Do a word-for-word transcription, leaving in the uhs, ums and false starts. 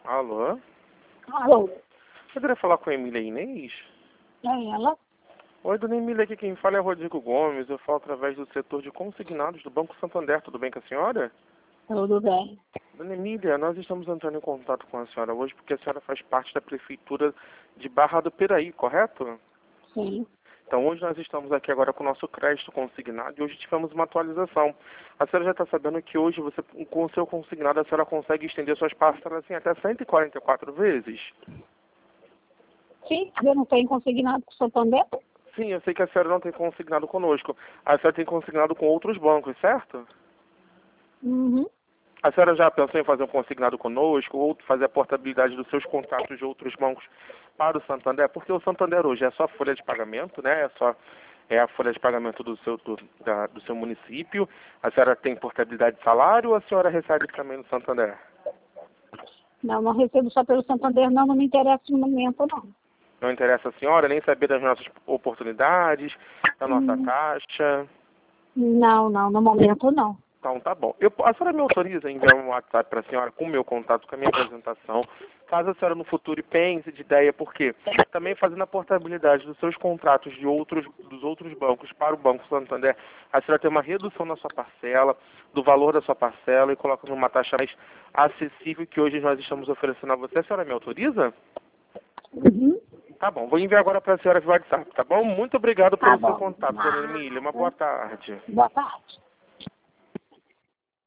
Alô? Alô, Eu queria falar com a Emília Inês. é ela? Oi, dona Emília, aqui quem fala é Rodrigo Gomes. Eu falo através do setor de consignados do Banco Santander. Tudo bem com a senhora? Tudo bem. Dona Emília, nós estamos entrando em contato com a senhora hoje porque a senhora faz parte da Prefeitura de Barra do Piraí, correto? Sim. Então hoje nós estamos aqui agora com o nosso crédito consignado e hoje tivemos uma atualização. A senhora já está sabendo que hoje você, com o seu consignado, a senhora consegue estender suas parcelas assim, até cento e quarenta e quatro vezes? Sim, eu não tenho consignado com o Santander? Sim, eu sei que a senhora não tem consignado conosco. A senhora tem consignado com outros bancos, certo? Uhum. A senhora já pensou em fazer um consignado conosco ou fazer a portabilidade dos seus contratos de outros bancos para o Santander? Porque o Santander hoje é só folha de pagamento, né? É só é a folha de pagamento do seu, do, da, do seu município. A senhora tem portabilidade de salário ou a senhora recebe também no Santander? Não, não recebo só pelo Santander, não, não me interessa no momento, não. Não interessa a senhora nem saber das nossas oportunidades, da nossa Hum, taxa? Não, não, no momento não. Então, tá bom. Eu, a senhora me autoriza a enviar um WhatsApp para a senhora com o meu contato, com a minha apresentação, caso a senhora no futuro pense de ideia, porque também fazendo a portabilidade dos seus contratos de outros, dos outros bancos para o Banco Santander, a senhora tem uma redução na sua parcela, do valor da sua parcela e coloca numa taxa mais acessível que hoje nós estamos oferecendo a você. A senhora me autoriza? Uhum. Tá bom, vou enviar agora para a senhora via WhatsApp, tá bom? Muito obrigado Tá pelo seu bom. contato, dona Emília. Uma boa Nada. tarde. Boa tarde.